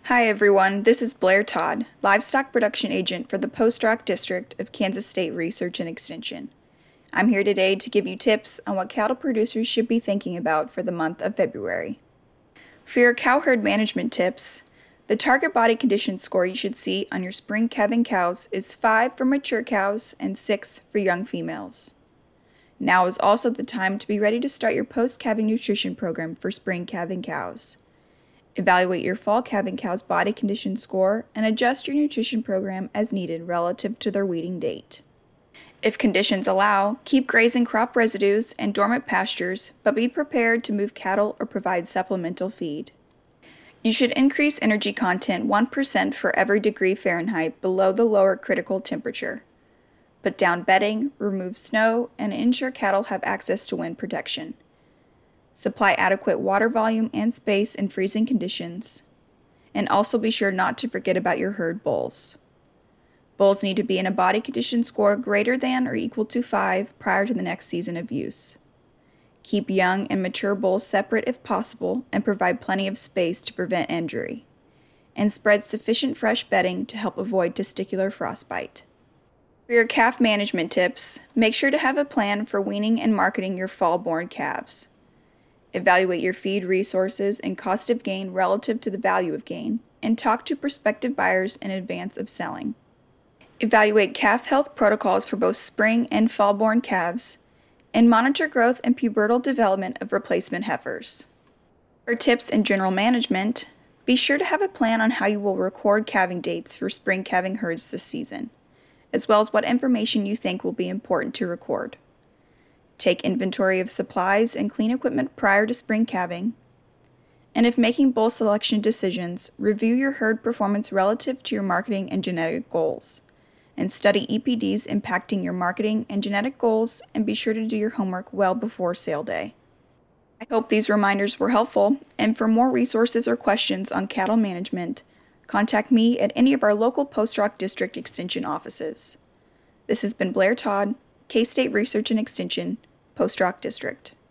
Hi everyone, this is Blair Todd, Livestock Production Agent for the Post-Rock District of Kansas State Research and Extension. I'm here today to give you tips on what cattle producers should be thinking about for the month of February. For your cow herd management tips, the target body condition score you should see on your spring calving cows is 5 for mature cows and 6 for young females. Now is also the time to be ready to start your post-calving nutrition program for spring calving cows. Evaluate your fall calving cow's body condition score and adjust your nutrition program as needed relative to their weaning date. If conditions allow, keep grazing crop residues and dormant pastures, but be prepared to move cattle or provide supplemental feed. You should increase energy content 1% for every degree Fahrenheit below the lower critical temperature. Put down bedding, remove snow, and ensure cattle have access to wind protection. Supply adequate water volume and space in freezing conditions. And also be sure not to forget about your herd bulls. Bulls need to be in a body condition score greater than or equal to 5 prior to the next season of use. Keep young and mature bulls separate if possible and provide plenty of space to prevent injury. And spread sufficient fresh bedding to help avoid testicular frostbite. For your calf management tips, make sure to have a plan for weaning and marketing your fall-born calves. Evaluate your feed resources and cost of gain relative to the value of gain, and talk to prospective buyers in advance of selling. Evaluate calf health protocols for both spring and fall-born calves, and monitor growth and pubertal development of replacement heifers. For tips in general management, be sure to have a plan on how you will record calving dates for spring calving herds this season, as well as what information you think will be important to record. Take inventory of supplies and clean equipment prior to spring calving. And if making bull selection decisions, review your herd performance relative to your marketing and genetic goals. And study EPDs impacting your marketing and genetic goals, and be sure to do your homework well before sale day. I hope these reminders were helpful, and for more resources or questions on cattle management, contact me at any of our local Post-Rock District Extension offices. This has been Blair Todd, K-State Research and Extension, Post-Rock District.